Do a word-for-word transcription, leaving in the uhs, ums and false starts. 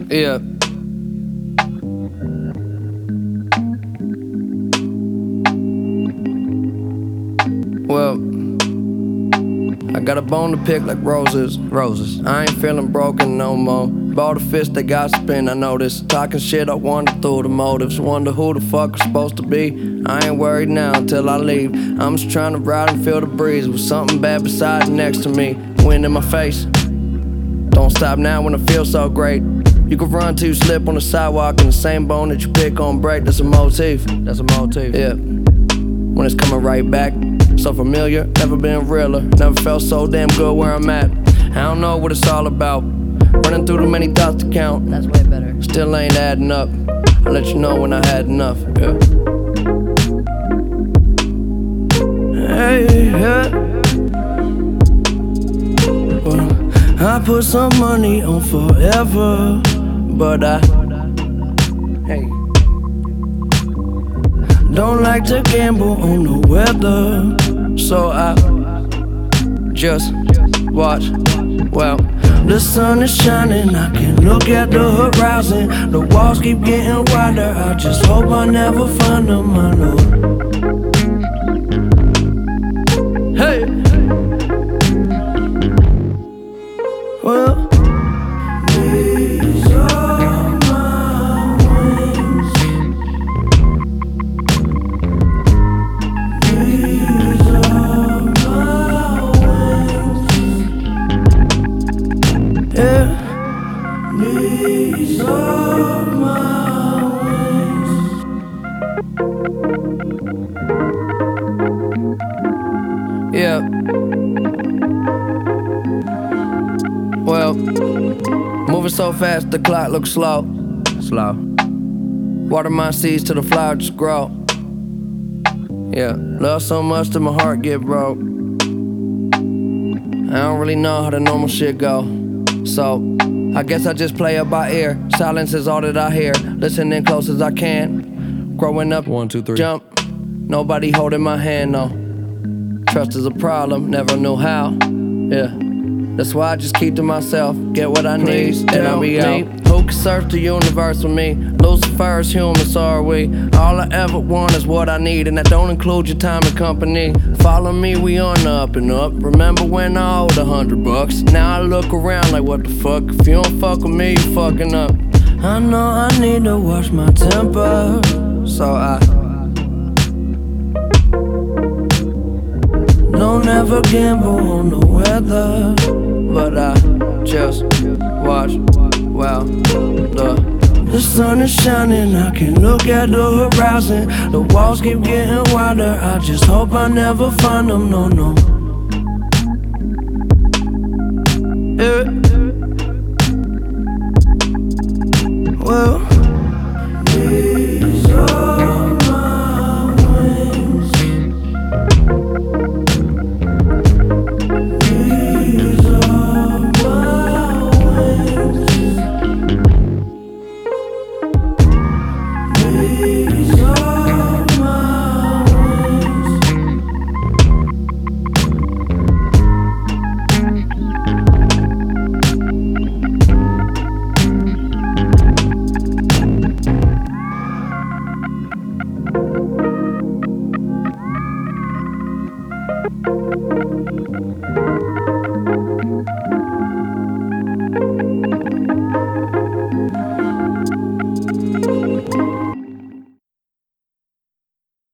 Yeah. Well, I got a bone to pick like roses. Roses. I ain't feeling broken no more. Bought a fist that got spin, I noticed. Talking shit, I wonder through the motives. Wonder who the fuck I'm supposed to be. I ain't worried now until I leave. I'm just trying to ride and feel the breeze with something bad beside next to me. Wind in my face. Don't stop now when I feel so great. You can run till you slip on the sidewalk, and the same bone that you pick on break. That's a motif. That's a motif. Yeah. When it's coming right back. So familiar, never been realer. Never felt so damn good where I'm at. I don't know what it's all about. Running through too many thoughts to count. That's way better. Still ain't adding up. I'll let you know when I had enough. Yeah. Hey, yeah. Well, I put some money on forever, but I hey don't like to gamble on the weather, so I just watch. Well, the sun is shining, I can look at the horizon. The walls keep getting wider, I just hope I never find them, I know. Hey! Well, these are my wings. These are my wings. Yeah. These are my wings. Yeah. Well, moving so fast the clock looks slow. Slow. Water my seeds till the flower just grow. Yeah, love so much that my heart get broke. I don't really know how the normal shit go. So, I guess I just play it by ear. Silence is all that I hear. Listening close as I can. Growing up, one, two, three, jump. Nobody holding my hand, no. Trust is a problem, never knew how. Yeah. That's why I just keep to myself, get what I need, and I'll be out. Who can search the universe with me? Lucifer's human, so are we. All I ever want is what I need, and that don't include your time and company. Follow me, we on the up and up. Remember when I owed a hundred bucks? Now I look around like what the fuck? If you don't fuck with me, you fucking up. I know I need to watch my temper, so I don't ever gamble on the weather, but I just watch. Wow, the the sun is shining, I can look at the horizon. The walls keep getting wider, I just hope I never find them, no, no. Yeah. Well, these are my wings. These are my wings. These are my wings.